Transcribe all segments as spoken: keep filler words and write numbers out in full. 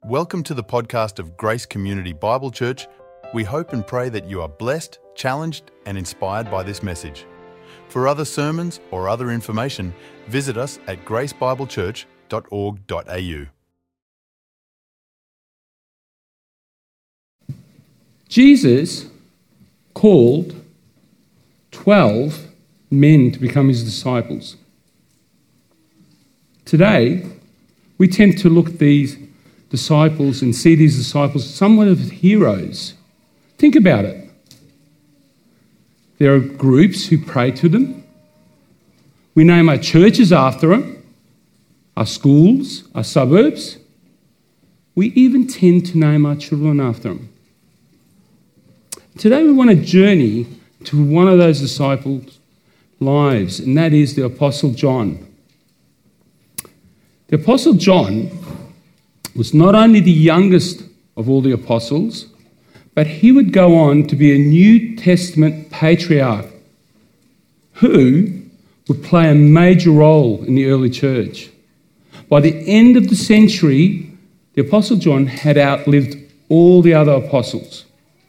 Welcome to the podcast of Grace Community Bible Church. We hope and pray that you are blessed, challenged, and inspired by this message. For other sermons or other information, visit us at grace bible church dot org dot a u. Jesus called twelve men to become his disciples. Today, we tend to look at these disciples and see these disciples somewhat of heroes. Think about it. There are groups who pray to them. We name our churches after them, our schools, our suburbs. We even tend to name our children after them. Today we want to journey to one of those disciples' lives, and that is the Apostle John. The Apostle John was not only the youngest of all the apostles, but he would go on to be a New Testament patriarch who would play a major role in the early church. By the end of the century, the Apostle John had outlived all the other apostles.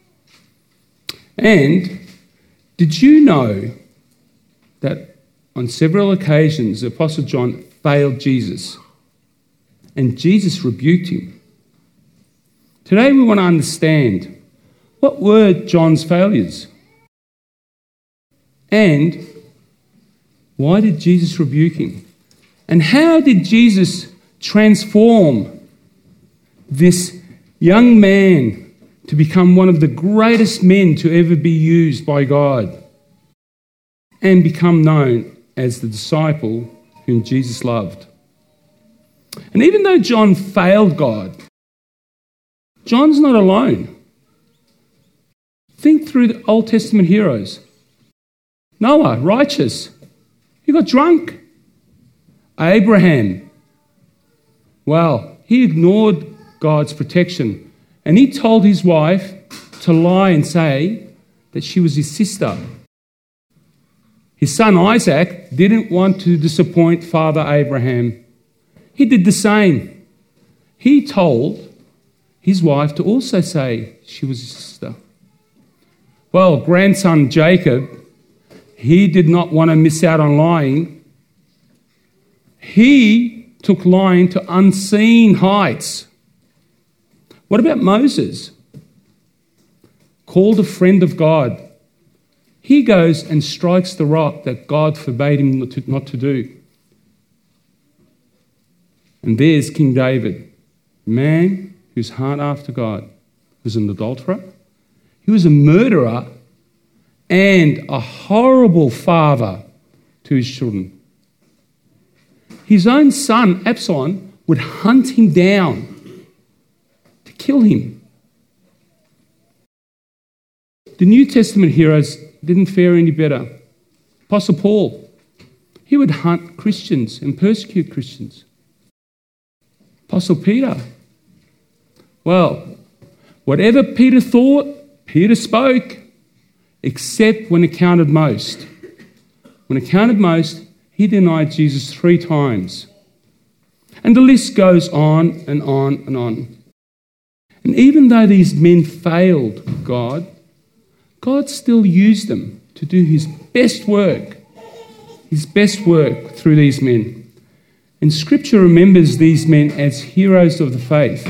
And did you know that on several occasions the Apostle John failed Jesus? And Jesus rebuked him. Today we want to understand what were John's failures and why did Jesus rebuke him? And how did Jesus transform this young man to become one of the greatest men to ever be used by God and become known as the disciple whom Jesus loved? And even though John failed God, John's not alone. Think through the Old Testament heroes. Noah, righteous. He got drunk. Abraham, well, he ignored God's protection and he told his wife to lie and say that she was his sister. His son Isaac didn't want to disappoint Father Abraham. He did the same. He told his wife to also say she was his sister. Well, grandson Jacob, he did not want to miss out on lying. He took lying to unseen heights. What about Moses? Called a friend of God. He goes and strikes the rock that God forbade him not to, not to do. And there's King David, a man whose heart after God. He was an adulterer, he was a murderer, and a horrible father to his children. His own son, Absalom, would hunt him down to kill him. The New Testament heroes didn't fare any better. Apostle Paul, he would hunt Christians and persecute Christians. Apostle Peter, well, whatever Peter thought, Peter spoke, except when it counted most. When it counted most, he denied Jesus three times. And the list goes on and on and on. And even though these men failed God, God still used them to do his best work, his best work through these men. And Scripture remembers these men as heroes of the faith.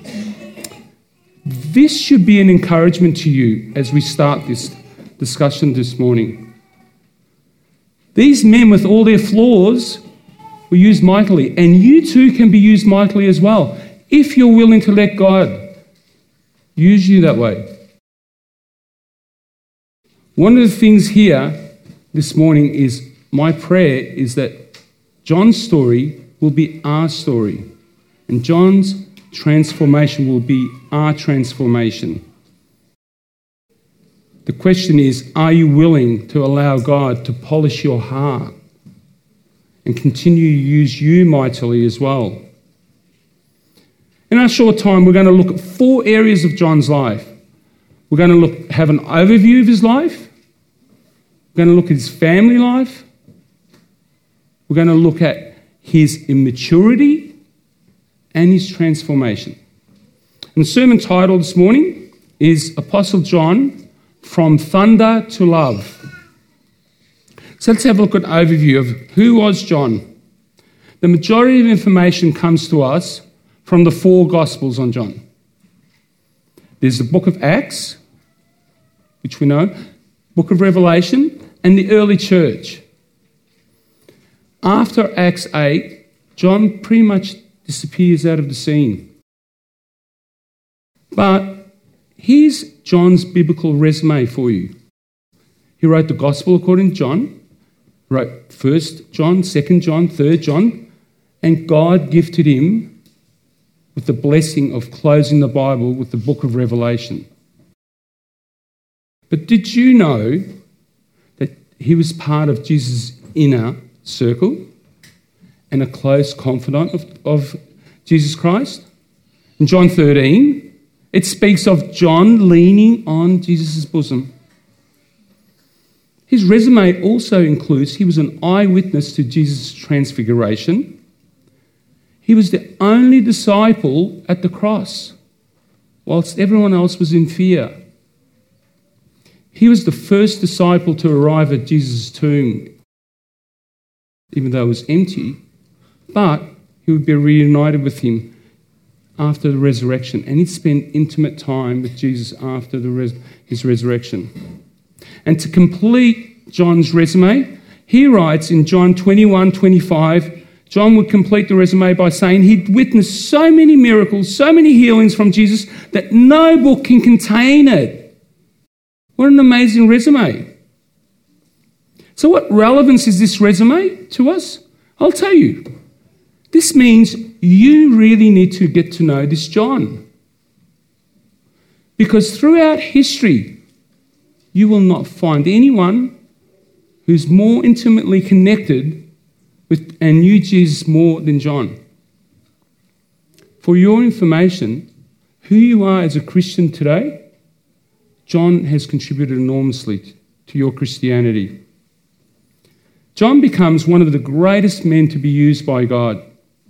This should be an encouragement to you as we start this discussion this morning. These men, with all their flaws, were used mightily. And you too can be used mightily as well, if you're willing to let God use you that way. One of the things here this morning is my prayer is that John's story will be our story, and John's transformation will be our transformation. The question is, are you willing to allow God to polish your heart and continue to use you mightily as well? In our short time, we're going to look at four areas of John's life. We're going to look, have an overview of his life. We're going to look at his family life. We're going to look at his immaturity and his transformation. And the sermon title this morning is Apostle John, From Thunder to Love. So let's have a look at an overview of who was John. The majority of information comes to us from the four Gospels on John. There's the book of Acts, which we know, book of Revelation, and the early church. After Acts eight, John pretty much disappears out of the scene. But here's John's biblical resume for you. He wrote the Gospel according to John, wrote First John, Second John, Third John, and God gifted him with the blessing of closing the Bible with the book of Revelation. But did you know that he was part of Jesus' inner circle and a close confidant of, of Jesus Christ? In John thirteen, it speaks of John leaning on Jesus' bosom. His resume also includes he was an eyewitness to Jesus' transfiguration. He was the only disciple at the cross, whilst everyone else was in fear. He was the first disciple to arrive at Jesus' tomb, even though it was empty, but he would be reunited with him after the resurrection, and he'd spend intimate time with Jesus after the res- his resurrection. And to complete John's resume, he writes in John twenty-one twenty-five, John would complete the resume by saying he'd witnessed so many miracles, so many healings from Jesus that no book can contain it. What an amazing resume. So what relevance is this resume to us? I'll tell you. This means you really need to get to know this John. Because throughout history, you will not find anyone who's more intimately connected with and knew Jesus more than John. For your information, who you are as a Christian today, John has contributed enormously to your Christianity. John becomes one of the greatest men to be used by God.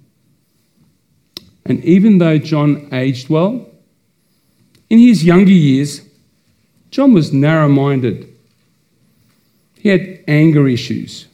And even though John aged well, in his younger years, John was narrow-minded. He had anger issues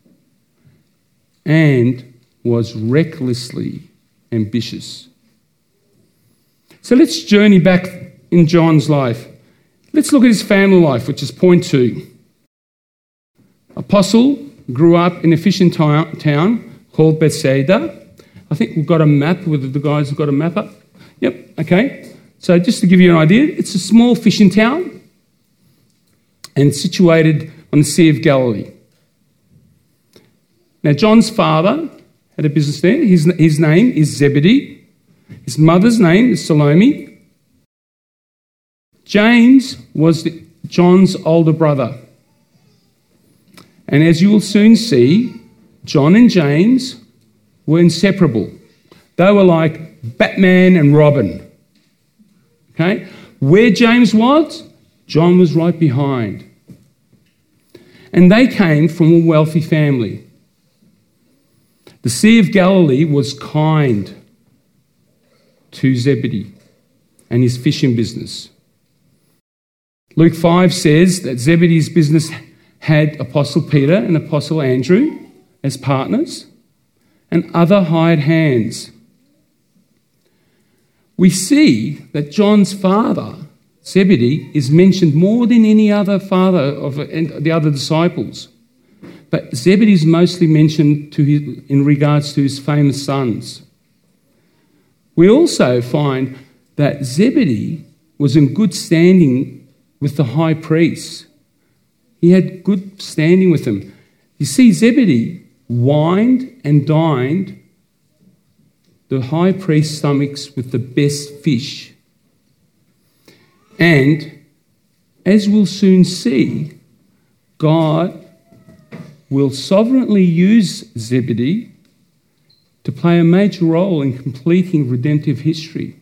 and was recklessly ambitious. So let's journey back in John's life. Let's look at his family life, which is point two. Apostle grew up in a fishing town called Bethsaida. I think we've got a map, whether the guys have got a map up. Yep, okay. So just to give you an idea, it's a small fishing town and situated on the Sea of Galilee. Now, John's father had a business there. His, his name is Zebedee. His mother's name is Salome. James was the, John's older brother. And as you will soon see, John and James were inseparable. They were like Batman and Robin. Okay? Where James was, John was right behind. And they came from a wealthy family. The Sea of Galilee was kind to Zebedee and his fishing business. Luke five says that Zebedee's business had Apostle Peter and Apostle Andrew as partners and other hired hands. We see that John's father, Zebedee, is mentioned more than any other father of the other disciples. But Zebedee is mostly mentioned to his, in regards to his famous sons. We also find that Zebedee was in good standing with the high priests. He had good standing with them. You see, Zebedee wined and dined the high priest's stomachs with the best fish. And as we'll soon see, God will sovereignly use Zebedee to play a major role in completing redemptive history.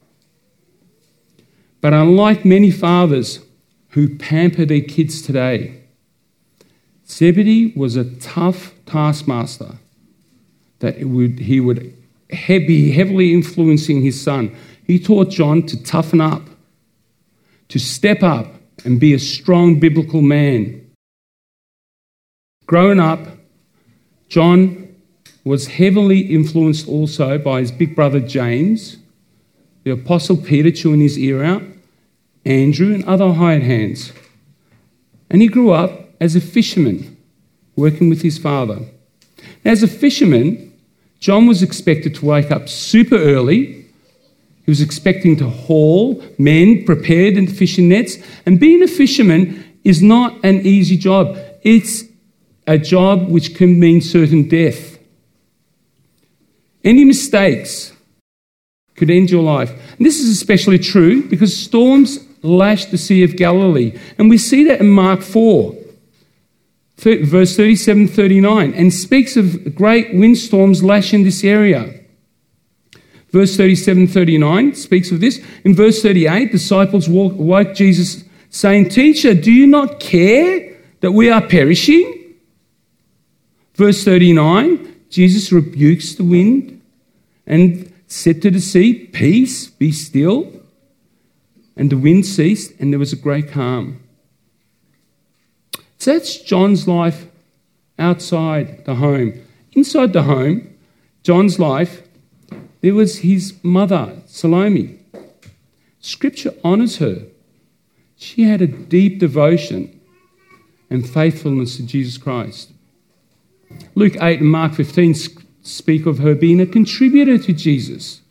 But unlike many fathers who pamper their kids today, Zebedee was a tough taskmaster that it would, he would he- be heavily influencing his son. He taught John to toughen up, to step up and be a strong biblical man. Growing up, John was heavily influenced also by his big brother James, the Apostle Peter chewing his ear out, Andrew and other hired hands. And he grew up as a fisherman, working with his father. As a fisherman, John was expected to wake up super early. He was expecting to haul men prepared in fishing nets. And being a fisherman is not an easy job. It's a job which can mean certain death. Any mistakes could end your life. And this is especially true because storms lashed the Sea of Galilee. And we see that in Mark four, verse thirty-seven thirty-nine, and speaks of great windstorms lashing this area. Verse thirty-seven thirty-nine speaks of this. In verse thirty-eight, disciples woke Jesus saying, "Teacher, do you not care that we are perishing?" Verse thirty-nine, Jesus rebukes the wind and said to the sea, "Peace, be still." And the wind ceased and there was a great calm. So that's John's life outside the home. Inside the home, John's life, there was his mother, Salome. Scripture honours her. She had a deep devotion and faithfulness to Jesus Christ. Luke eight and Mark fifteen speak of her being a contributor to Jesus.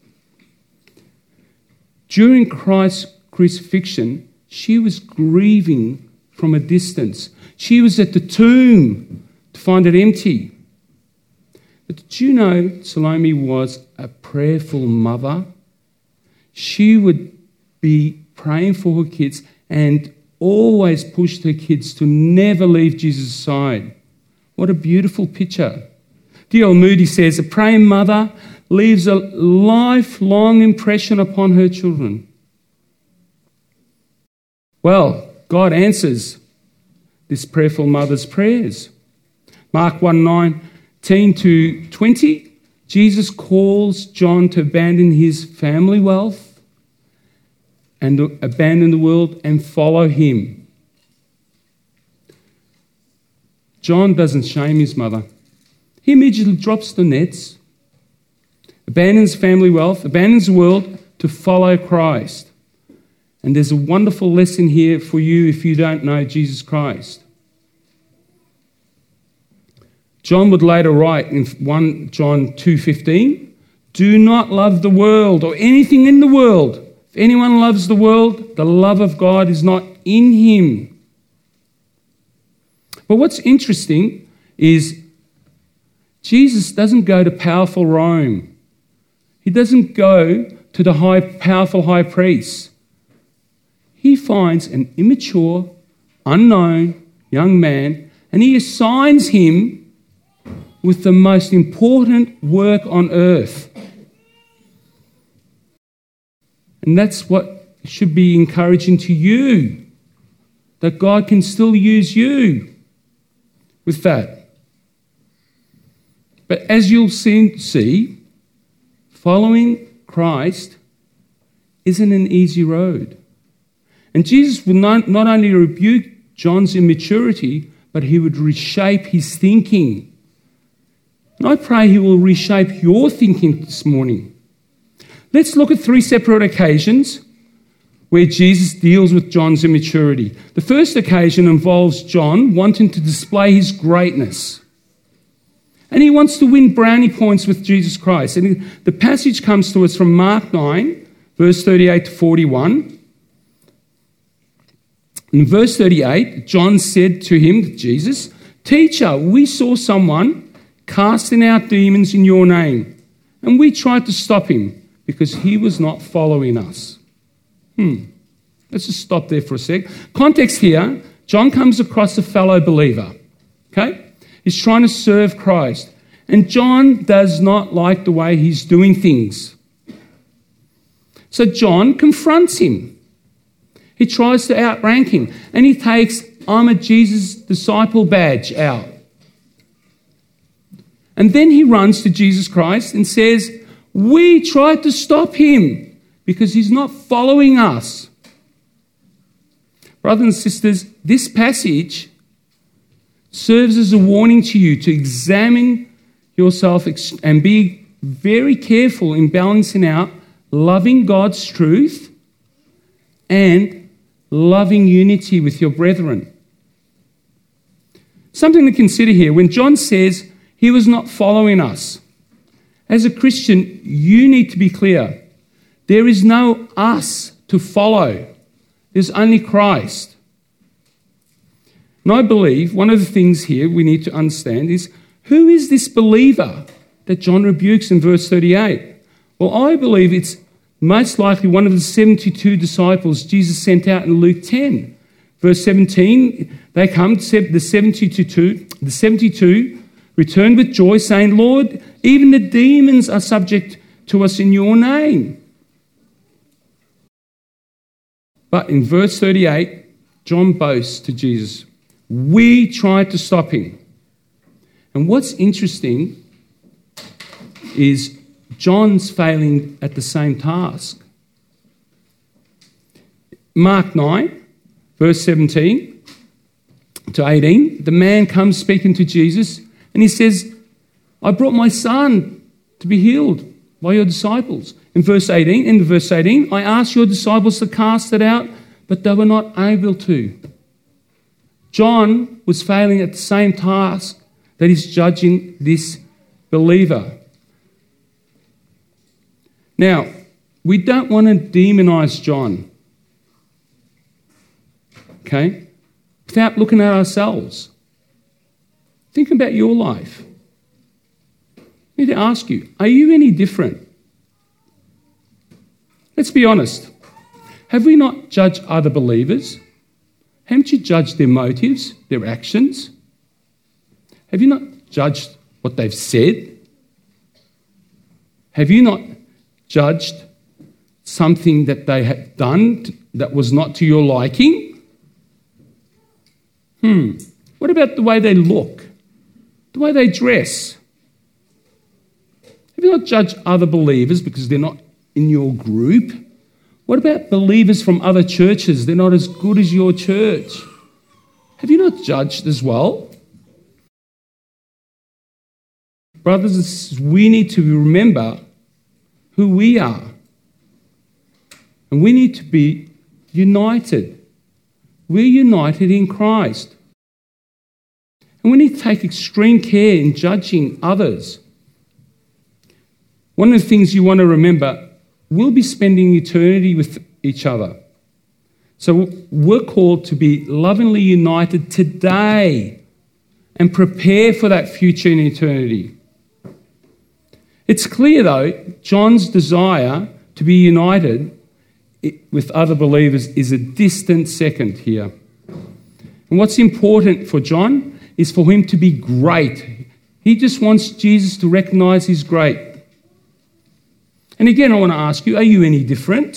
During Christ's crucifixion, she was grieving from a distance. She was at the tomb to find it empty. But did you know Salome was a prayerful mother? She would be praying for her kids and always pushed her kids to never leave Jesus' side. What a beautiful picture. D L Moody says, a praying mother leaves a lifelong impression upon her children. Well, God answers this prayerful mother's prayers. Mark one nineteen to twenty, Jesus calls John to abandon his family wealth and abandon the world and follow him. John doesn't shame his mother. He immediately drops the nets, abandons family wealth, abandons the world to follow Christ. And there's a wonderful lesson here for you if you don't know Jesus Christ. John would later write in First John two fifteen, "Do not love the world or anything in the world. If anyone loves the world, the love of God is not in him." But what's interesting is Jesus doesn't go to powerful Rome. He doesn't go to the high, powerful high priests. He finds an immature, unknown young man, and he assigns him with the most important work on earth. And that's what should be encouraging to you, that God can still use you with that. But as you'll soon see, following Christ isn't an easy road. And Jesus would not, not only rebuke John's immaturity, but he would reshape his thinking. And I pray he will reshape your thinking this morning. Let's look at three separate occasions where Jesus deals with John's immaturity. The first occasion involves John wanting to display his greatness. And he wants to win brownie points with Jesus Christ. And the passage comes to us from Mark nine, verse thirty-eight to forty-one. In verse thirty-eight, John said to him, Jesus, "Teacher, we saw someone casting out demons in your name, and we tried to stop him because he was not following us." Hmm. Let's just stop there for a sec. Context here, John comes across a fellow believer. Okay? He's trying to serve Christ. And John does not like the way he's doing things. So John confronts him. He tries to outrank him. And he takes, "I'm a Jesus disciple" badge out. And then he runs to Jesus Christ and says, "We tried to stop him. because he's not following us. Brothers and sisters, this passage serves as a warning to you to examine yourself and be very careful in balancing out loving God's truth and loving unity with your brethren. Something to consider here. When John says he was not following us, as a Christian, you need to be clear. There is no us to follow. There's only Christ. And I believe one of the things here we need to understand is, who is this believer that John rebukes in verse thirty-eight? Well, I believe it's most likely one of the seventy-two disciples Jesus sent out in Luke ten. Verse seventeen, they come, the seventy-two, the seventy-two returned with joy, saying, Lord, even the demons are subject to us in your name. But in verse thirty-eight, John boasts to Jesus, we tried to stop him. And what's interesting is John's failing at the same task. Mark nine, verse seventeen to eighteen, the man comes speaking to Jesus and he says, I brought my son to be healed by your disciples. In verse eighteen, in verse eighteen, I asked your disciples to cast it out, but they were not able to. John was failing at the same task that he's judging this believer. Now, we don't want to demonize John, okay, without looking at ourselves. Think about your life. I need to ask you, are you any different? Let's be honest. Have we not judged other believers? Haven't you judged their motives, their actions? Have you not judged what they've said? Have you not judged something that they have done that was not to your liking? Hmm. What about the way they look? The way they dress? Have you not judged other believers because they're not in your group? What about believers from other churches? They're not as good as your church. Have you not judged as well? Brothers and sisters, we need to remember who we are. And we need to be united. We're united in Christ. And we need to take extreme care in judging others. One of the things you want to remember, we'll be spending eternity with each other. So we're called to be lovingly united today and prepare for that future in eternity. It's clear, though, John's desire to be united with other believers is a distant second here. And what's important for John is for him to be great. He just wants Jesus to recognize he's great. And again, I want to ask you, are you any different?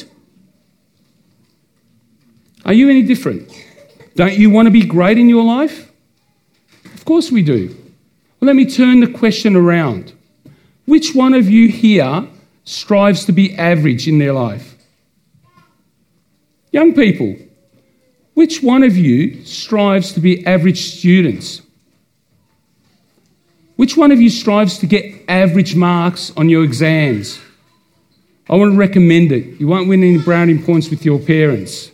Are you any different? Don't you want to be great in your life? Of course we do. Well, let me turn the question around. Which one of you here strives to be average in their life? Young people, which one of you strives to be average students? Which one of you strives to get average marks on your exams? I want to recommend it. You won't win any brownie points with your parents.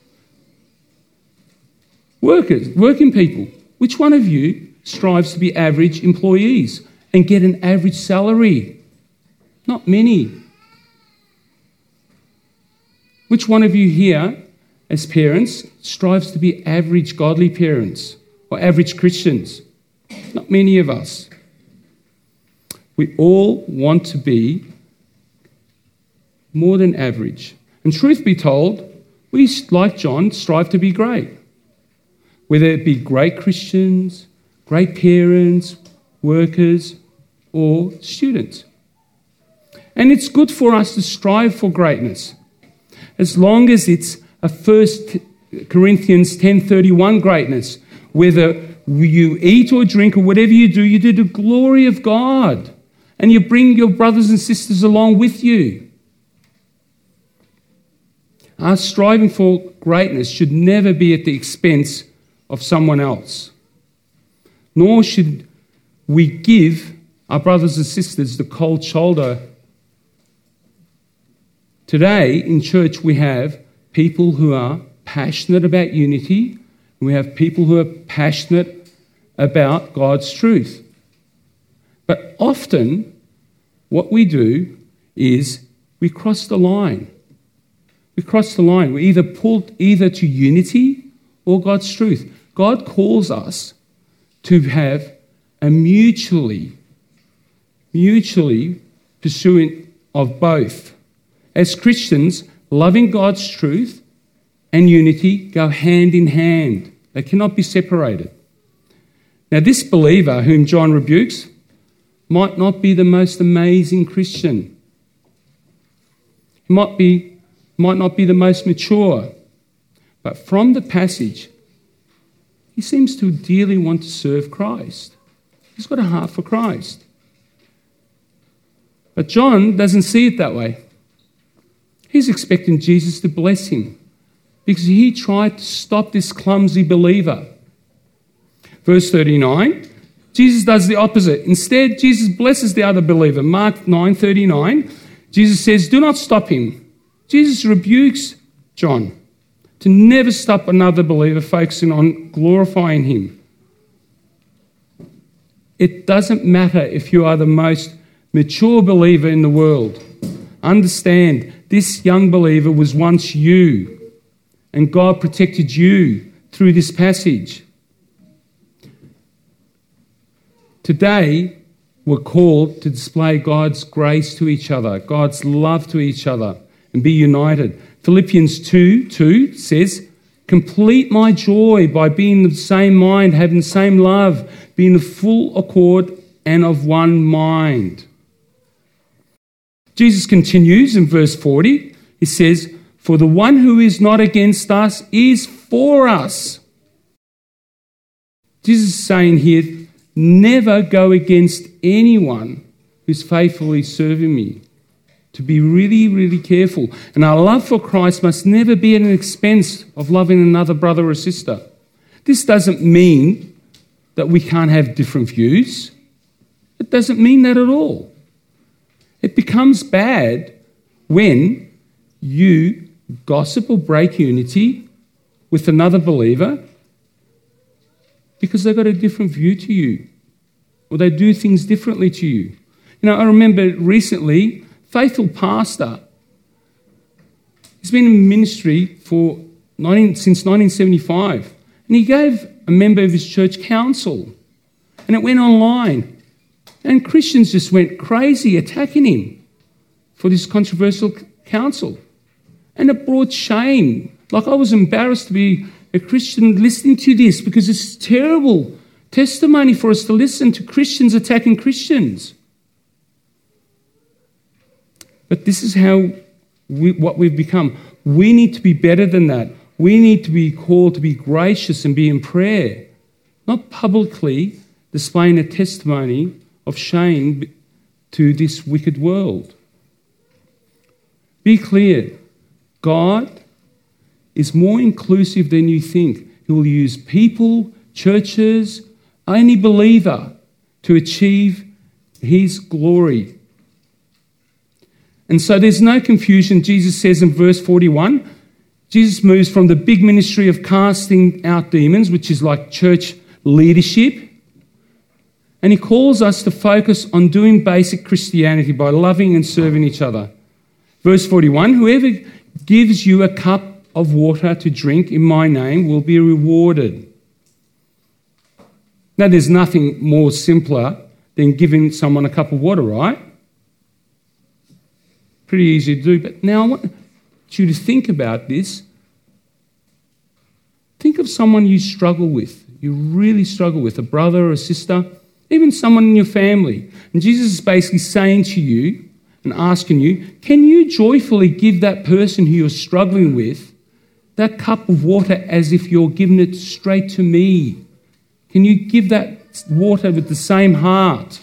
Workers, working people, which one of you strives to be average employees and get an average salary? Not many. Which one of you here, as parents, strives to be average godly parents or average Christians? Not many of us. We all want to be more than average. And truth be told, we, like John, strive to be great. Whether it be great Christians, great parents, workers, or students. And it's good for us to strive for greatness, as long as it's a First Corinthians ten thirty-one greatness. Whether you eat or drink or whatever you do, you do the glory of God. And you bring your brothers and sisters along with you. Our striving for greatness should never be at the expense of someone else. Nor should we give our brothers and sisters the cold shoulder. Today in church we have people who are passionate about unity, and we have people who are passionate about God's truth. But often what we do is we cross the line. We cross the line. We either pull either to unity or God's truth. God calls us to have a mutually, mutually pursuing of both. As Christians, loving God's truth and unity go hand in hand. They cannot be separated. Now, this believer whom John rebukes might not be the most amazing Christian. He might be, might not be the most mature. But from the passage, he seems to dearly want to serve Christ. He's got a heart for Christ. But John doesn't see it that way. He's expecting Jesus to bless him because he tried to stop this clumsy believer. Verse thirty-nine, Jesus does the opposite. Instead, Jesus blesses the other believer. Mark nine thirty-nine, Jesus says, do not stop him. Jesus rebukes John to never stop another believer focusing on glorifying him. It doesn't matter if you are the most mature believer in the world. Understand, this young believer was once you, and God protected you through this passage. Today, we're called to display God's grace to each other, God's love to each other, and be united. Philippians two two says, complete my joy by being of the same mind, having the same love, being of full accord and of one mind. Jesus continues in verse forty. He says, for the one who is not against us is for us. Jesus is saying here, never go against anyone who's faithfully serving me. To be really, really careful. And our love for Christ must never be at an expense of loving another brother or sister. This doesn't mean that we can't have different views. It doesn't mean that at all. It becomes bad when you gossip or break unity with another believer because they've got a different view to you or they do things differently to you. You know, I remember recently, faithful pastor, he's been in ministry for nineteen, since nineteen seventy-five, and he gave a member of his church counsel, and it went online, and Christians just went crazy attacking him for this controversial counsel, and it brought shame. Like, I was embarrassed to be a Christian listening to this because it's terrible testimony for us to listen to Christians attacking Christians. But this is how we, what we've become. We need to be better than that. We need to be called to be gracious and be in prayer, not publicly displaying a testimony of shame to this wicked world. Be clear, God is more inclusive than you think. He will use people, churches, any believer to achieve his glory. And so there's no confusion. Jesus says in verse forty-one, Jesus moves from the big ministry of casting out demons, which is like church leadership, and he calls us to focus on doing basic Christianity by loving and serving each other. Verse forty-one, whoever gives you a cup of water to drink in my name will be rewarded. Now, there's nothing more simpler than giving someone a cup of water, right? Pretty easy to do. But now I want you to think about this. Think of someone you struggle with, you really struggle with, a brother or a sister, even someone in your family. And Jesus is basically saying to you and asking you, can you joyfully give that person who you're struggling with that cup of water as if you're giving it straight to me? Can you give that water with the same heart?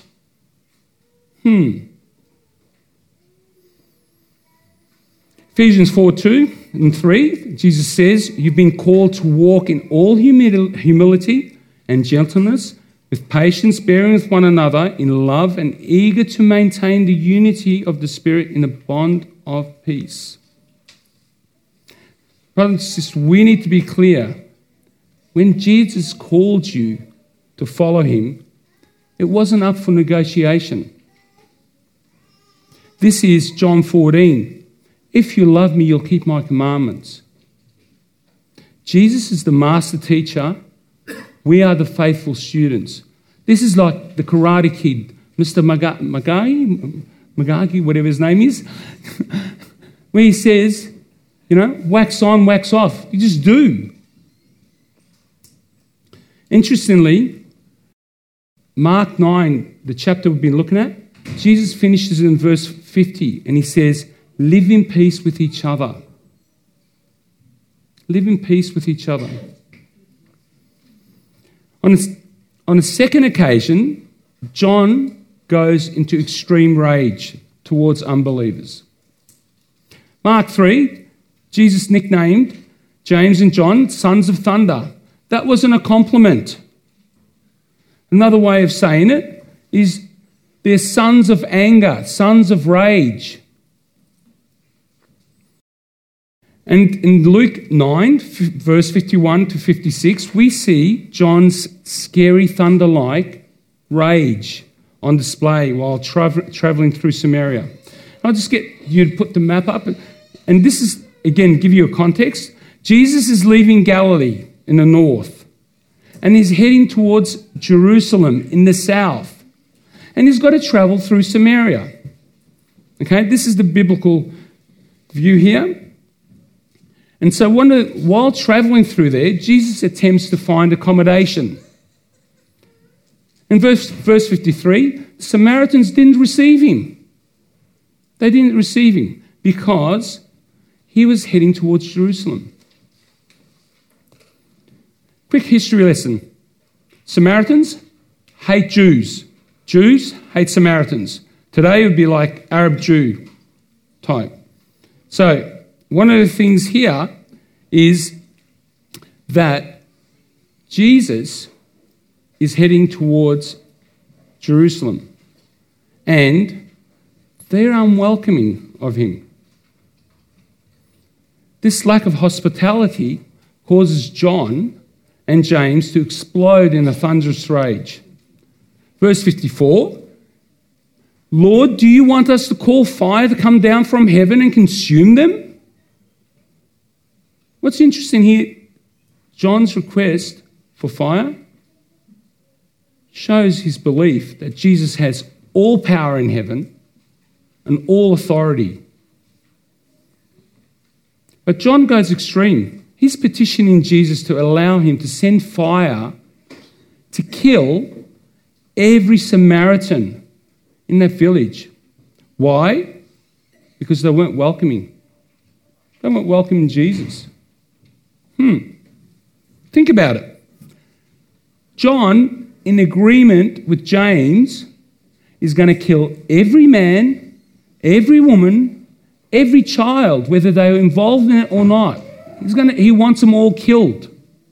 Hmm. Ephesians four two, and three, Jesus says, you've been called to walk in all humil- humility and gentleness, with patience, bearing with one another in love, and eager to maintain the unity of the Spirit in a bond of peace. Brothers and sisters, we need to be clear. When Jesus called you to follow him, it wasn't up for negotiation. This is John fourteen. If you love me, you'll keep my commandments. Jesus is the master teacher. We are the faithful students. This is like the Karate Kid, Mister Maga- Magagi, Magagi, whatever his name is, where he says, you know, wax on, wax off. You just do. Interestingly, Mark nine, the chapter we've been looking at, Jesus finishes in verse fifty and he says, live in peace with each other. Live in peace with each other. On a, on a second occasion, John goes into extreme rage towards unbelievers. Mark three, Jesus nicknamed James and John sons of thunder. That wasn't a compliment. Another way of saying it is they're sons of anger, sons of rage. And in Luke nine, verse fifty-one to fifty-six, we see John's scary thunder-like rage on display while tra- travelling through Samaria. I'll just get you to put the map up. And this is, again, give you a context. Jesus is leaving Galilee in the north, and he's heading towards Jerusalem in the south. And he's got to travel through Samaria. Okay, this is the biblical view here. And so one of the, while travelling through there, Jesus attempts to find accommodation. In verse, verse fifty-three, the Samaritans didn't receive him. They didn't receive him because he was heading towards Jerusalem. Quick history lesson. Samaritans hate Jews. Jews hate Samaritans. Today it would be like Arab Jew type. So one of the things here is that Jesus is heading towards Jerusalem, and they're unwelcoming of him. This lack of hospitality causes John and James to explode in a thunderous rage. Verse fifty-four, Lord, do you want us to call fire to come down from heaven and consume them? What's interesting here, John's request for fire shows his belief that Jesus has all power in heaven and all authority. But John goes extreme. He's petitioning Jesus to allow him to send fire to kill every Samaritan in that village. Why? Because they weren't welcoming. They weren't welcoming Jesus. Hmm. Think about it. John, in agreement with James, is going to kill every man, every woman, every child, whether they were involved in it or not. He's going to, he wants them all killed.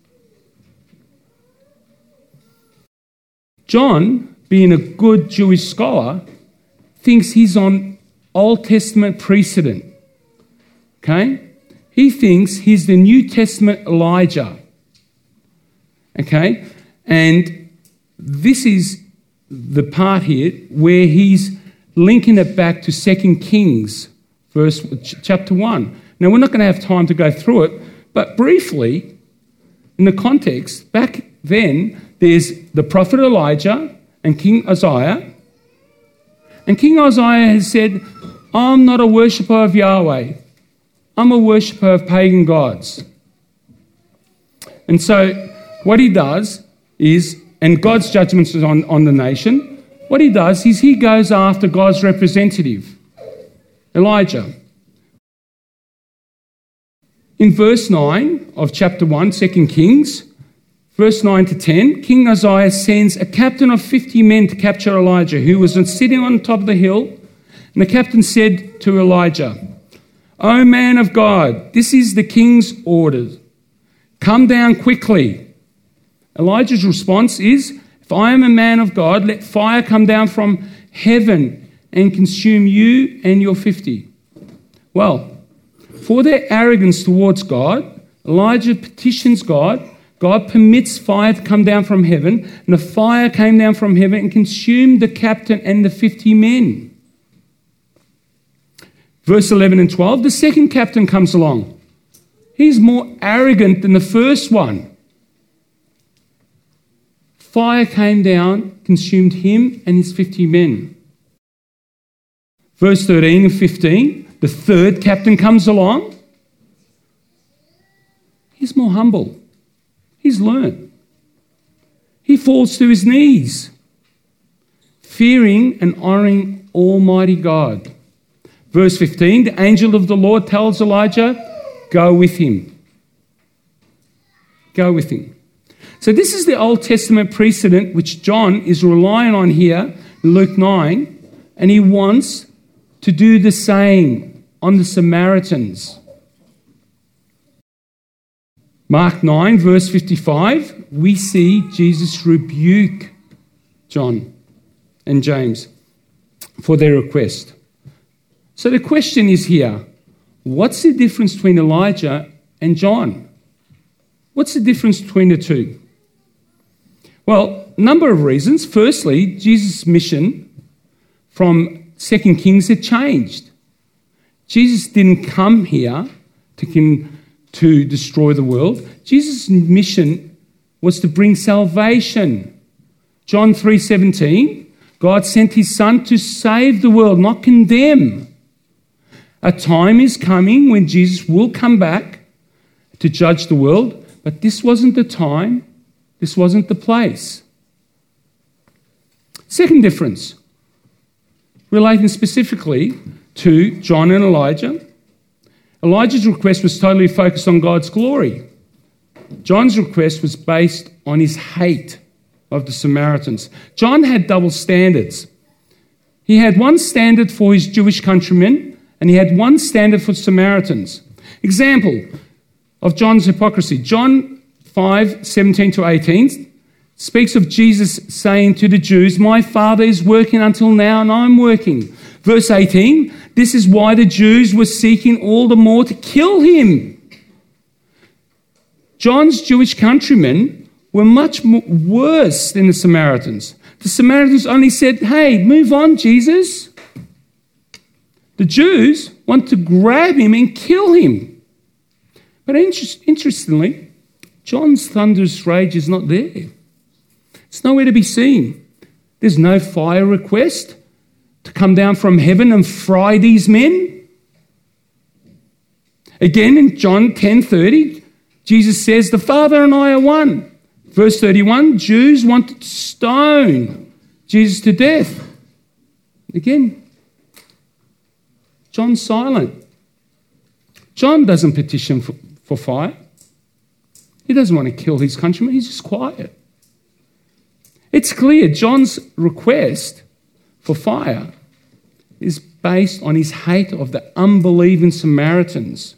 John, being a good Jewish scholar, thinks he's on Old Testament precedent. Okay? He thinks he's the New Testament Elijah. Okay? And this is the part here where he's linking it back to Second Kings, verse chapter one. Now, we're not going to have time to go through it, but briefly, in the context, back then, there's the prophet Elijah and King Uzziah. And King Uzziah has said, I'm not a worshipper of Yahweh. I'm a worshipper of pagan gods. And so what he does is, and God's judgment is on, on the nation, what he does is he goes after God's representative, Elijah. In verse nine of chapter one, Second Kings, verse nine to ten, King Uzziah sends a captain of fifty men to capture Elijah, who was sitting on top of the hill. And the captain said to Elijah, O man of God, this is the king's orders. Come down quickly. Elijah's response is, if I am a man of God, let fire come down from heaven and consume you and your fifty. Well, for their arrogance towards God, Elijah petitions God. God permits fire to come down from heaven, and the fire came down from heaven and consumed the captain and the fifty men. Verse eleven and twelve, the second captain comes along. He's more arrogant than the first one. Fire came down, consumed him and his fifty men. Verse thirteen and fifteen, the third captain comes along. He's more humble. He's learned. He falls to his knees, fearing and honouring Almighty God. Verse fifteen, the angel of the Lord tells Elijah, go with him. Go with him. So this is the Old Testament precedent which John is relying on here in Luke nine, and he wants to do the same on the Samaritans. Mark nine, verse fifty-five, we see Jesus rebuke John and James for their request. So the question is here, what's the difference between Elijah and John? What's the difference between the two? Well, a number of reasons. Firstly, Jesus' mission from Second Kings had changed. Jesus didn't come here to, con- to destroy the world. Jesus' mission was to bring salvation. John three seventeen, God sent his Son to save the world, not condemn. A time is coming when Jesus will come back to judge the world, but this wasn't the time, this wasn't the place. Second difference, relating specifically to John and Elijah. Elijah's request was totally focused on God's glory. John's request was based on his hate of the Samaritans. John had double standards. He had one standard for his Jewish countrymen, and he had one standard for Samaritans. Example of John's hypocrisy. John five seventeen to eighteen speaks of Jesus saying to the Jews, my Father is working until now and I'm working. Verse eighteen, this is why the Jews were seeking all the more to kill him. John's Jewish countrymen were much worse than the Samaritans. The Samaritans only said, hey, move on, Jesus. The Jews want to grab him and kill him. But inter- interestingly, John's thunderous rage is not there. It's nowhere to be seen. There's no fire request to come down from heaven and fry these men. Again, in John ten thirty, Jesus says, the Father and I are one. Verse thirty-one, Jews wanted to stone Jesus to death. Again, John's silent. John doesn't petition for, for fire. He doesn't want to kill his countrymen. He's just quiet. It's clear John's request for fire is based on his hate of the unbelieving Samaritans.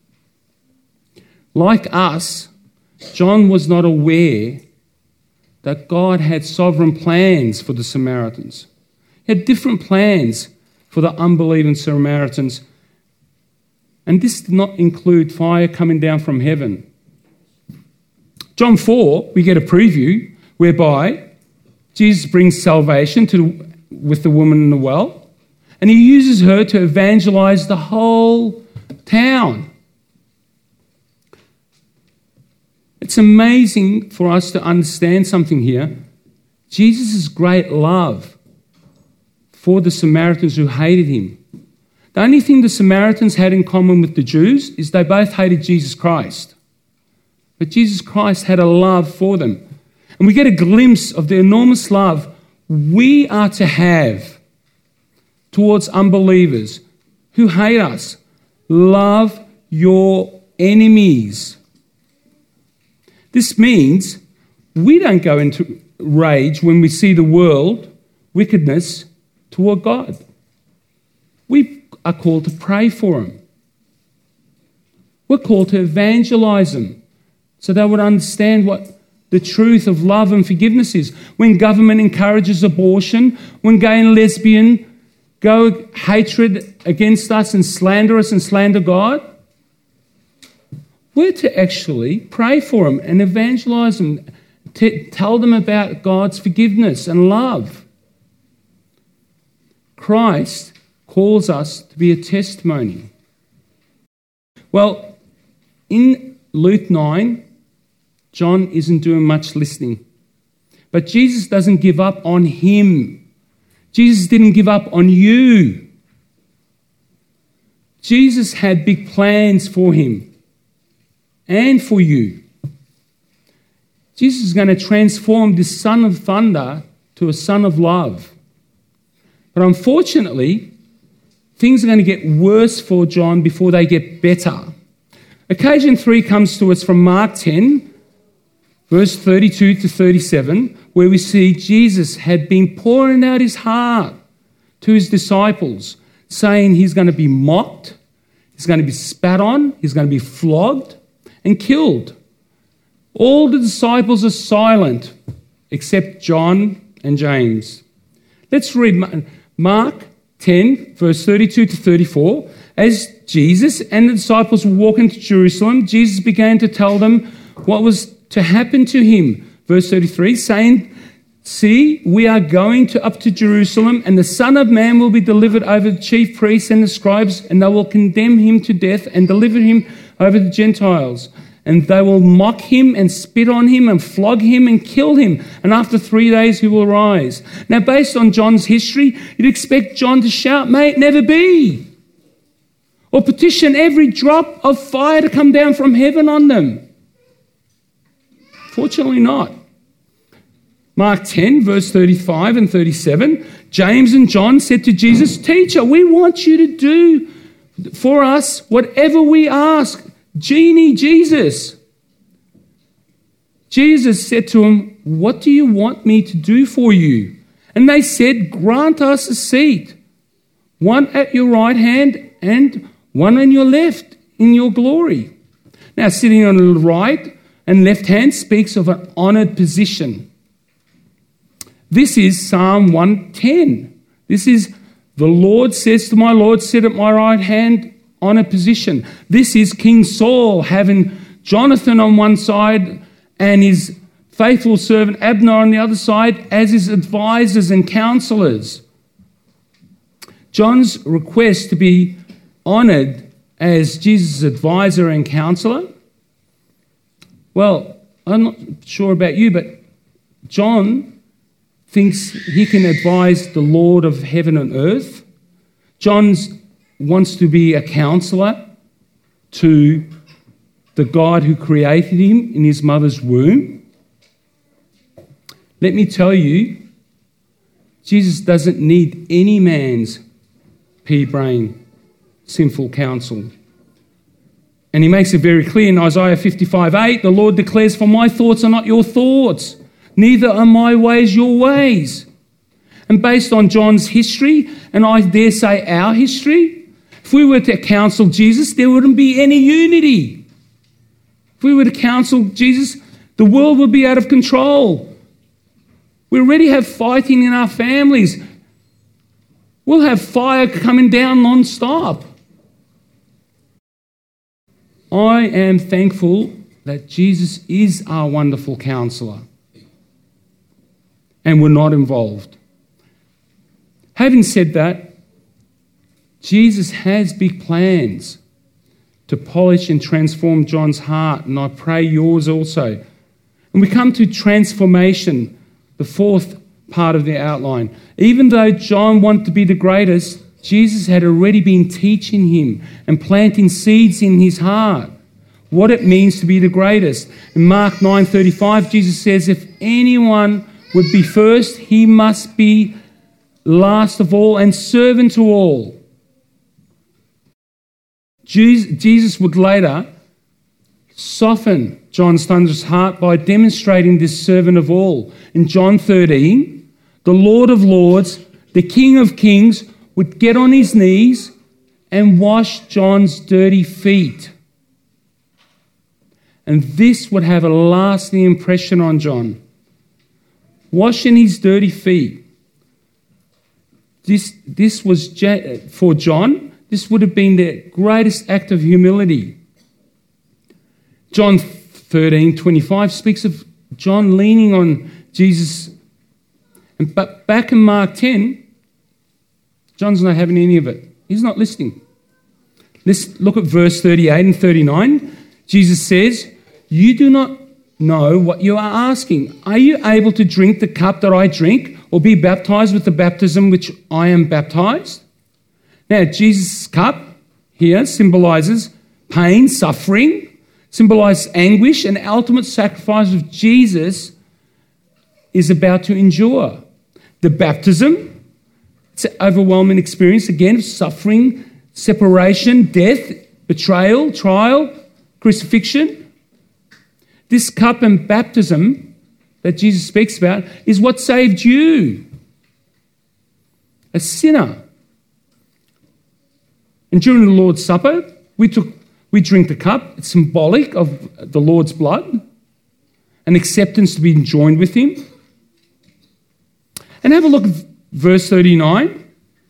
Like us, John was not aware that God had sovereign plans for the Samaritans. He had different plans for the unbelieving Samaritans. And this did not include fire coming down from heaven. John four, we get a preview whereby Jesus brings salvation to, with the woman in the well, and he uses her to evangelize the whole town. It's amazing for us to understand something here. Jesus' great love for the Samaritans who hated him. The only thing the Samaritans had in common with the Jews is they both hated Jesus Christ. But Jesus Christ had a love for them. And we get a glimpse of the enormous love we are to have towards unbelievers who hate us. Love your enemies. This means we don't go into rage when we see the world, wickedness toward God. We are called to pray for them. We're called to evangelize them so they would understand what the truth of love and forgiveness is. When government encourages abortion, when gay and lesbian go hatred against us and slander us and slander God, we're to actually pray for them and evangelize them, to tell them about God's forgiveness and love. Christ calls us to be a testimony. Well, in Luke nine, John isn't doing much listening. But Jesus doesn't give up on him. Jesus didn't give up on you. Jesus had big plans for him and for you. Jesus is going to transform this son of thunder to a son of love. But unfortunately, things are going to get worse for John before they get better. Occasion three comes to us from Mark ten, verse thirty-two to thirty-seven, where we see Jesus had been pouring out his heart to his disciples, saying he's going to be mocked, he's going to be spat on, he's going to be flogged and killed. All the disciples are silent except John and James. Let's read Mark ten, verse thirty-two to thirty-four. As Jesus and the disciples were walking to Jerusalem, Jesus began to tell them what was to happen to him. Verse thirty-three, saying, "See, we are going to up to Jerusalem, and the Son of Man will be delivered over the chief priests and the scribes, and they will condemn him to death and deliver him over the Gentiles. And they will mock him and spit on him and flog him and kill him. And after three days he will rise." Now, based on John's history, you'd expect John to shout, "May it never be!" Or petition every drop of fire to come down from heaven on them. Fortunately not. Mark ten, verse thirty-five and thirty-seven, James and John said to Jesus, "Teacher, we want you to do for us whatever we ask." Genie Jesus. Jesus said to him, "What do you want me to do for you?" And they said, "Grant us a seat, one at your right hand and one on your left in your glory." Now, sitting on the right and left hand speaks of an honoured position. This is Psalm one ten. This is, "The Lord says to my Lord, sit at my right hand," honoured position. This is King Saul having Jonathan on one side and his faithful servant Abner on the other side as his advisors and counsellors. John's request to be honoured as Jesus' advisor and counsellor. Well, I'm not sure about you, but John thinks he can advise the Lord of heaven and earth. John wants to be a counsellor to the God who created him in his mother's womb. Let me tell you, Jesus doesn't need any man's pea-brain, sinful counsel. And he makes it very clear in Isaiah fifty-five eight, "The Lord declares, for my thoughts are not your thoughts, neither are my ways your ways." And based on John's history, and I dare say our history, if we were to counsel Jesus, there wouldn't be any unity. If we were to counsel Jesus, the world would be out of control. We already have fighting in our families. We'll have fire coming down non-stop. I am thankful that Jesus is our wonderful counsellor and we're not involved. Having said that, Jesus has big plans to polish and transform John's heart, and I pray yours also. And we come to transformation, the fourth part of the outline. Even though John wanted to be the greatest, Jesus had already been teaching him and planting seeds in his heart what it means to be the greatest. In Mark nine thirty-five, Jesus says, "If anyone would be first, he must be last of all and servant to all." Jesus would later soften John's thunderous heart by demonstrating this servant of all. In John thirteen, the Lord of Lords, the King of Kings, would get on his knees and wash John's dirty feet. And this would have a lasting impression on John. Washing his dirty feet. This, this was, for John, this would have been the greatest act of humility. John thirteen twenty-five speaks of John leaning on Jesus. And but back in Mark ten, John's not having any of it. He's not listening. Let's look at verse thirty-eight and thirty-nine. Jesus says, "You do not know what you are asking. Are you able to drink the cup that I drink, or be baptized with the baptism which I am baptized?" Now, Jesus' cup here symbolizes pain, suffering, symbolizes anguish, and ultimate sacrifice of Jesus is about to endure. The baptism, it's an overwhelming experience, again, of suffering, separation, death, betrayal, trial, crucifixion. This cup and baptism that Jesus speaks about is what saved you, a sinner. And during the Lord's Supper, we took we drink the cup. It's symbolic of the Lord's blood, an acceptance to be joined with him. And have a look at verse thirty-nine.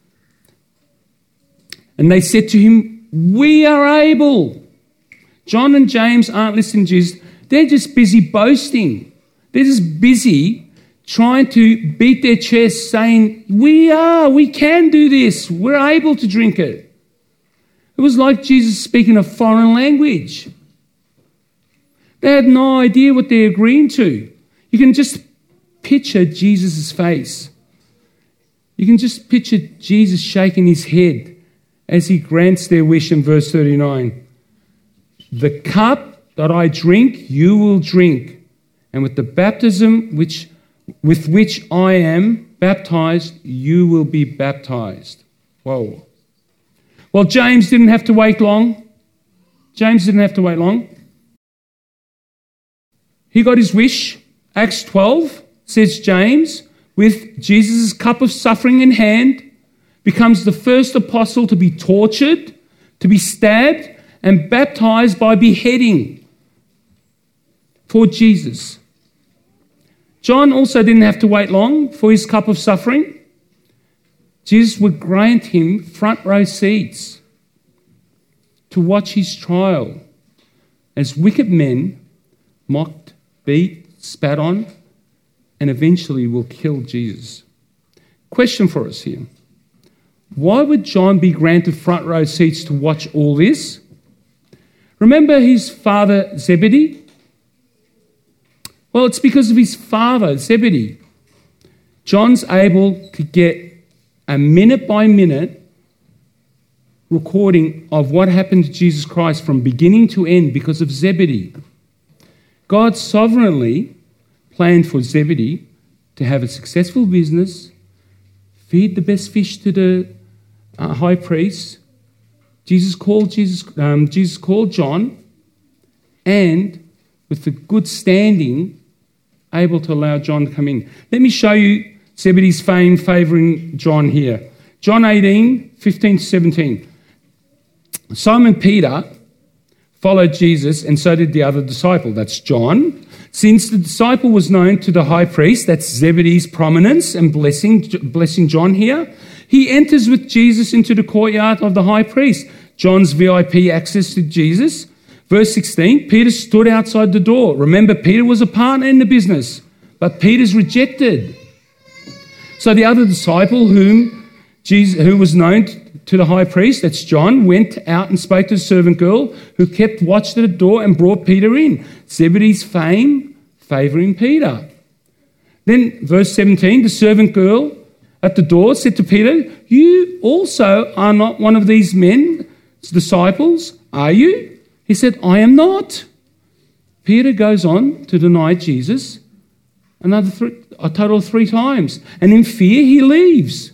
And they said to him, "We are able." John and James aren't listening to Jesus. They're just busy boasting. They're just busy trying to beat their chest, saying, "We are, we can do this. We're able to drink it." It was like Jesus speaking a foreign language. They had no idea what they're agreeing to. You can just picture Jesus' face. You can just picture Jesus shaking his head as he grants their wish in verse thirty-nine. "The cup that I drink, you will drink, and with the baptism which with which I am baptized, you will be baptized." Whoa. Well, James didn't have to wait long. James didn't have to wait long. He got his wish. Acts twelve says James, with Jesus' cup of suffering in hand, becomes the first apostle to be tortured, to be stabbed, and baptized by beheading for Jesus. John also didn't have to wait long for his cup of suffering. Jesus would grant him front row seats to watch his trial as wicked men mocked, beat, spat on, and eventually will kill Jesus. Question for us here. Why would John be granted front row seats to watch all this? Remember his father Zebedee? Well, it's because of his father Zebedee. John's able to get a minute by minute recording of what happened to Jesus Christ from beginning to end because of Zebedee. God sovereignly planned for Zebedee to have a successful business, feed the best fish to the uh, high priest. Jesus called Jesus. Um, Jesus called John, and with the good standing, able to allow John to come in. Let me show you Zebedee's fame favouring John here. John eighteen, fifteen to seventeen. Simon Peter followed Jesus, and so did the other disciple, that's John. Since the disciple was known to the high priest, that's Zebedee's prominence and blessing, blessing John here, he enters with Jesus into the courtyard of the high priest. John's V I P access to Jesus. Verse sixteen, Peter stood outside the door. Remember, Peter was a partner in the business, but Peter's rejected. So the other disciple whom Jesus, who was known to the high priest, that's John, went out and spoke to the servant girl who kept watch at the door and brought Peter in. Zebedee's fame favouring Peter. Then verse seventeen, the servant girl at the door said to Peter, "You also are not one of these men, disciples, are you?" He said, "I am not." Peter goes on to deny Jesus another three, a total of three times. And in fear, he leaves.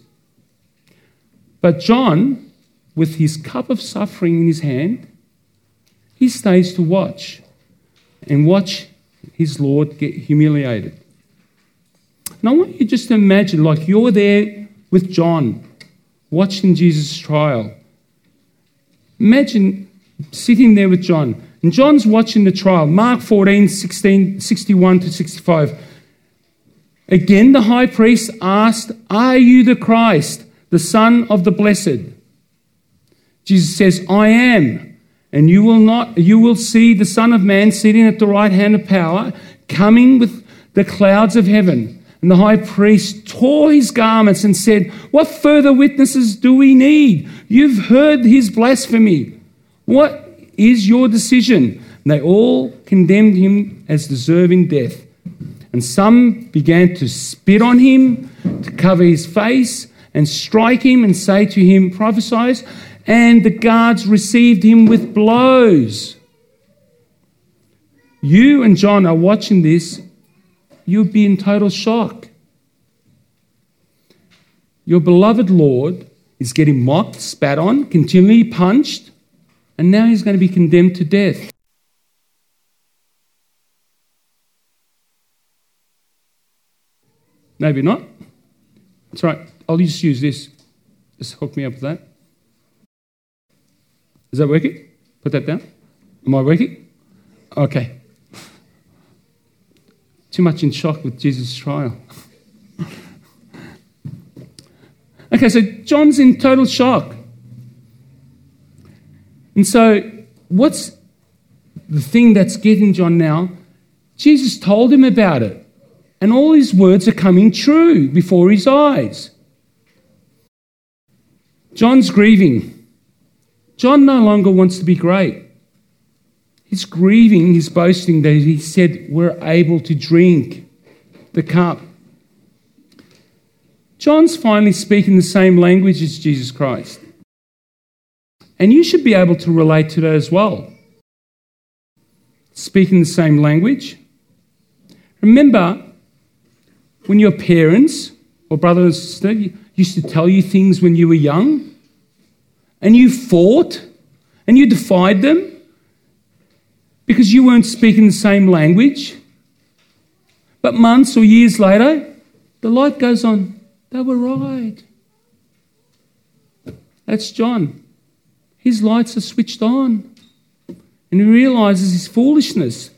But John, with his cup of suffering in his hand, he stays to watch and watch his Lord get humiliated. And I want you just to imagine, like you're there with John, watching Jesus' trial. Imagine sitting there with John And John's watching the trial. Mark fourteen, sixteen, sixty-one to sixty-five. Again, the high priest asked, "Are you the Christ, the Son of the Blessed?" Jesus says, "I am. And you will not, you will see the Son of Man sitting at the right hand of power, coming with the clouds of heaven." And the high priest tore his garments and said, "What further witnesses do we need? You've heard his blasphemy. What is your decision?" And they all condemned him as deserving death. And some began to spit on him, to cover his face, and strike him and say to him, "Prophesy." And the guards received him with blows. You and John are watching this. You'll be in total shock. Your beloved Lord is getting mocked, spat on, continually punched, and now he's going to be condemned to death. Maybe not. That's right. I'll just use this. Just hook me up with that. Is that working? Put that down. Am I working? Okay. Too much in shock with Jesus' trial. Okay, so John's in total shock. And so what's the thing that's getting John now? Jesus told him about it. And all his words are coming true before his eyes. John's grieving. John no longer wants to be great. He's grieving, he's boasting that he said we're able to drink the cup. John's finally speaking the same language as Jesus Christ. And you should be able to relate to that as well. Speaking the same language. Remember, when your parents or brother or sister used to tell you things when you were young, and you fought and you defied them because you weren't speaking the same language, but months or years later, the light goes on. They were right. That's John. His lights are switched on, and he realizes his foolishness.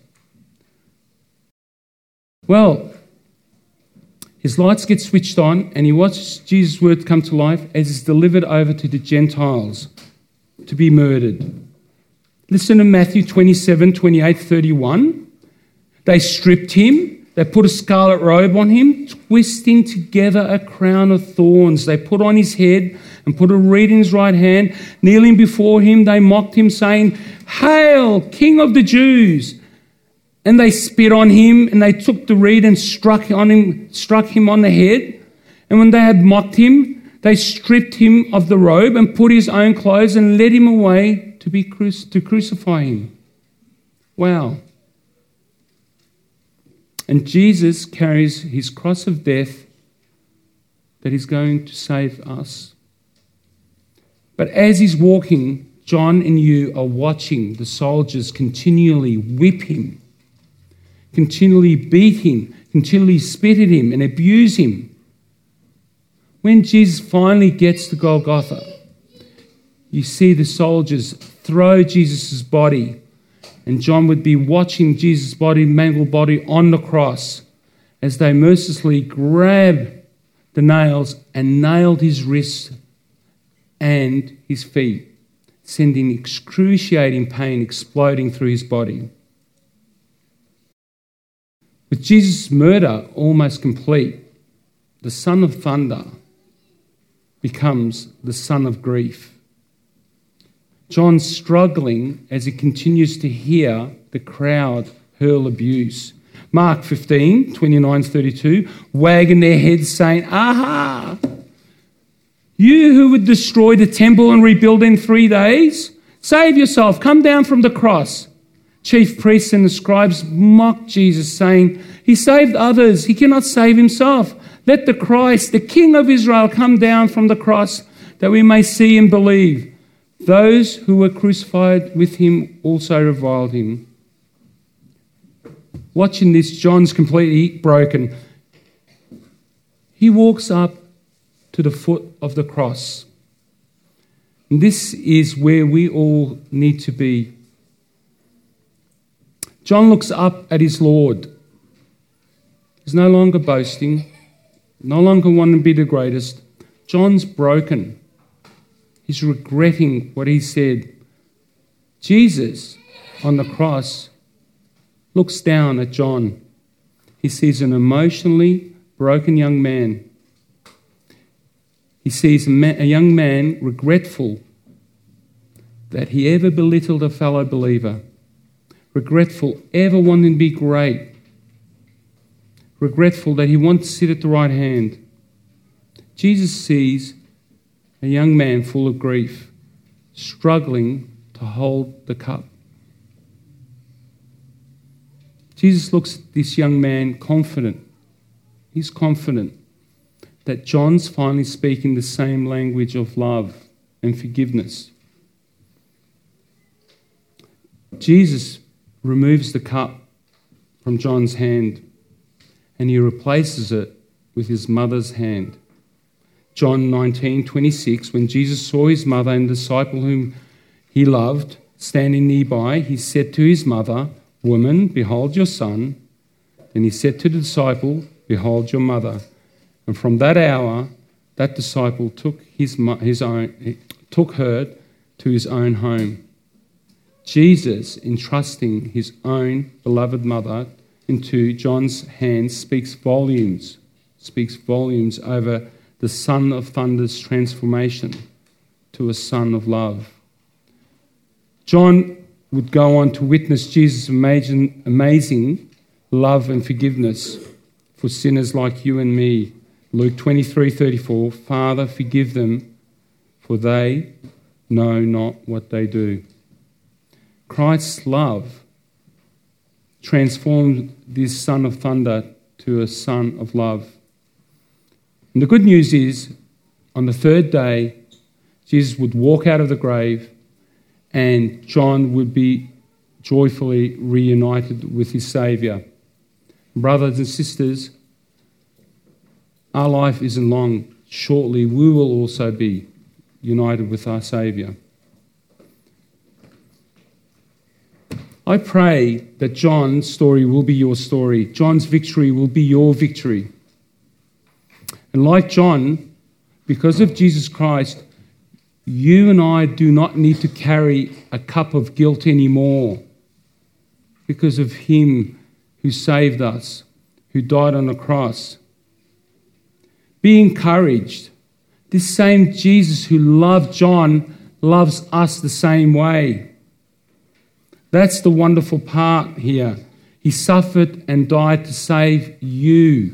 Well, his lights get switched on and he watches Jesus' word come to life as it's delivered over to the Gentiles to be murdered. Listen to Matthew twenty-seven, twenty-eight, thirty-one. They stripped him. They put a scarlet robe on him, twisting together a crown of thorns. They put on his head and put a reed in his right hand. Kneeling before him, they mocked him, saying, "Hail, King of the Jews!" And they spit on him, and they took the reed and struck on him, struck him on the head. And when they had mocked him, they stripped him of the robe and put his own clothes and led him away to be cru- to crucify him. Wow. And Jesus carries his cross of death that is going to save us. But as he's walking, John and you are watching the soldiers continually whip him, continually beat him, continually spit at him and abuse him. When Jesus finally gets to Golgotha, you see the soldiers throw Jesus' body, and John would be watching Jesus' body, mangled body on the cross as they mercilessly grabbed the nails and nailed his wrists and his feet, sending excruciating pain exploding through his body. With Jesus' murder almost complete, the son of thunder becomes the son of grief. John's struggling as he continues to hear the crowd hurl abuse. Mark fifteen, twenty-nine, thirty-two, wagging their heads saying, "Aha! You who would destroy the temple and rebuild in three days, save yourself, come down from the cross." Chief priests and the scribes mocked Jesus, saying, "He saved others, he cannot save himself. Let the Christ, the King of Israel, come down from the cross that we may see and believe." Those who were crucified with him also reviled him. Watching this, John's completely broken. He walks up to the foot of the cross. And this is where we all need to be. John looks up at his Lord. He's no longer boasting, no longer wanting to be the greatest. John's broken. He's regretting what he said. Jesus, on the cross, looks down at John. He sees an emotionally broken young man. He sees a, ma- a young man regretful that he ever belittled a fellow believer, regretful ever wanting to be great, regretful that he wants to sit at the right hand. Jesus sees a young man full of grief, struggling to hold the cup. Jesus looks at this young man confident. He's confident that John's finally speaking the same language of love and forgiveness. Jesus removes the cup from John's hand and he replaces it with his mother's hand. John nineteen twenty-six, when Jesus saw his mother and the disciple whom he loved standing nearby, he said to his mother, "Woman, behold your son." Then he said to the disciple, "Behold your mother." And from that hour, that disciple took his his own took her to his own home. Jesus, entrusting his own beloved mother into John's hands, speaks volumes, speaks volumes over the Son of Thunder's transformation to a son of love. John would go on to witness Jesus' amazing, amazing love and forgiveness for sinners like you and me. Luke twenty-three thirty-four, "Father, forgive them, for they know not what they do." Christ's love transformed this Son of Thunder to a son of love. And the good news is, on the third day, Jesus would walk out of the grave and John would be joyfully reunited with his Saviour. Brothers and sisters, our life isn't long. Shortly we will also be united with our Saviour. I pray that John's story will be your story. John's victory will be your victory. And like John, because of Jesus Christ, you and I do not need to carry a cup of guilt anymore because of him who saved us, who died on the cross. Be encouraged. This same Jesus who loved John loves us the same way. That's the wonderful part here. He suffered and died to save you.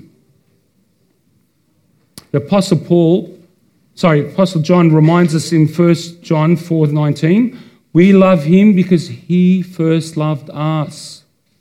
The Apostle Paul, sorry, Apostle John reminds us in First John four nineteen, we love him because he first loved us.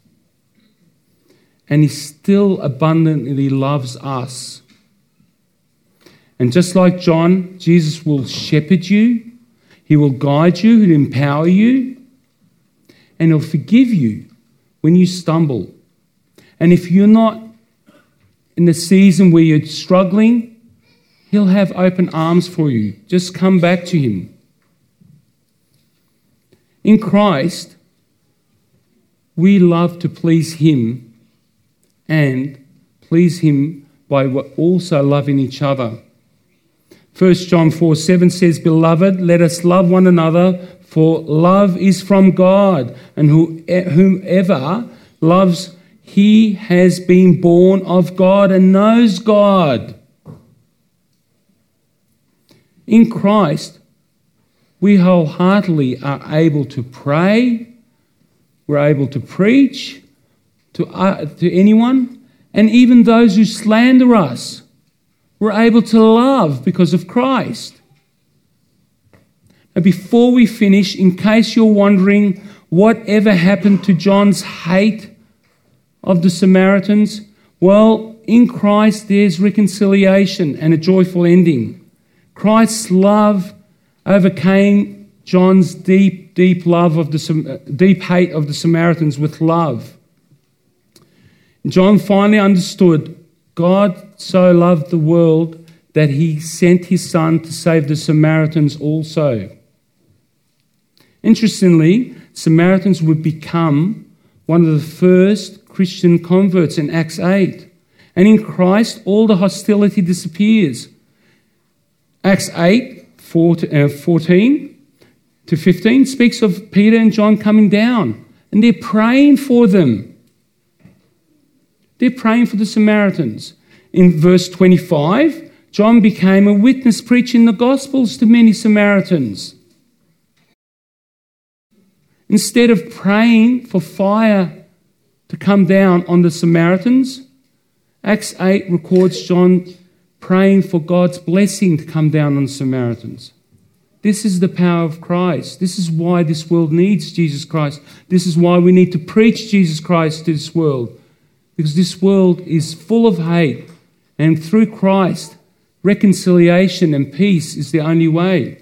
And he still abundantly loves us. And just like John, Jesus will shepherd you, he will guide you, he'll empower you, and he'll forgive you when you stumble. And if you're not in the season where you're struggling, he'll have open arms for you. Just come back to him. In Christ, we love to please him and please him by also loving each other. First John four seven says, "Beloved, let us love one another, for love is from God, and whomever loves, he has been born of God and knows God." In Christ, we wholeheartedly are able to pray, we're able to preach to, uh, to anyone, and even those who slander us, we're able to love because of Christ. And before we finish, in case you're wondering whatever happened to John's hate of the Samaritans, well, in Christ there's reconciliation and a joyful ending. Christ's love overcame John's deep, deep love of the deep hate of the Samaritans with love. John finally understood God so loved the world that he sent his son to save the Samaritans also. Interestingly, Samaritans would become one of the first Christian converts in Acts eight. And in Christ, all the hostility disappears. Acts eight, fourteen to fifteen speaks of Peter and John coming down, and they're praying for them. They're praying for the Samaritans. In verse twenty-five, John became a witness preaching the Gospels to many Samaritans. Instead of praying for fire to come down on the Samaritans, Acts eight records John praying for God's blessing to come down on the Samaritans. This is the power of Christ. This is why this world needs Jesus Christ. This is why we need to preach Jesus Christ to this world. Because this world is full of hate. And through Christ, reconciliation and peace is the only way.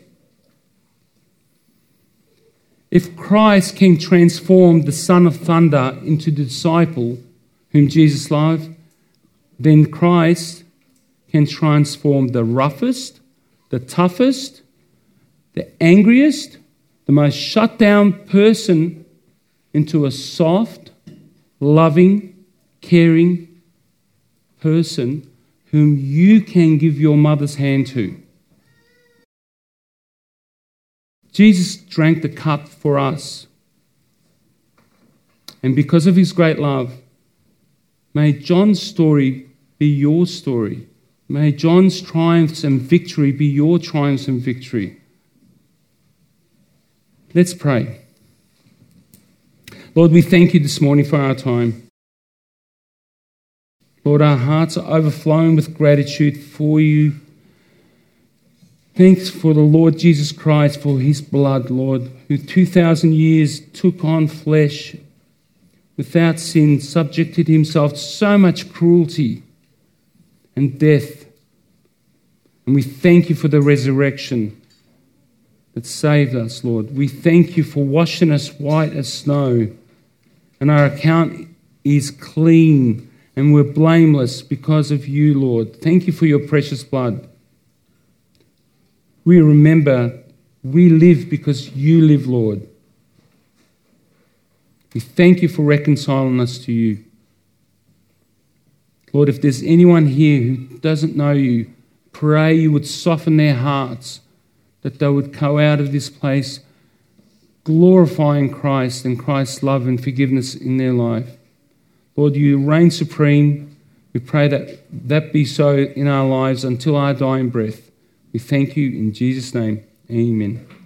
If Christ can transform the son of thunder into the disciple whom Jesus loved, then Christ can transform the roughest, the toughest, the angriest, the most shut down person into a soft, loving, caring person whom you can give your mother's hand to. Jesus drank the cup for us. And because of his great love, may John's story be your story. May John's triumphs and victory be your triumphs and victory. Let's pray. Lord, we thank you this morning for our time. Lord, our hearts are overflowing with gratitude for you. Thanks for the Lord Jesus Christ, for his blood, Lord, who two thousand years took on flesh without sin, subjected himself to so much cruelty and death. And we thank you for the resurrection that saved us, Lord. We thank you for washing us white as snow. And our account is clean and we're blameless because of you, Lord. Thank you for your precious blood. We remember we live because you live, Lord. We thank you for reconciling us to you. Lord, if there's anyone here who doesn't know you, pray you would soften their hearts, that they would go out of this place glorifying Christ and Christ's love and forgiveness in their life. Lord, you reign supreme. We pray that that be so in our lives until our dying breath. We thank you in Jesus' name. Amen.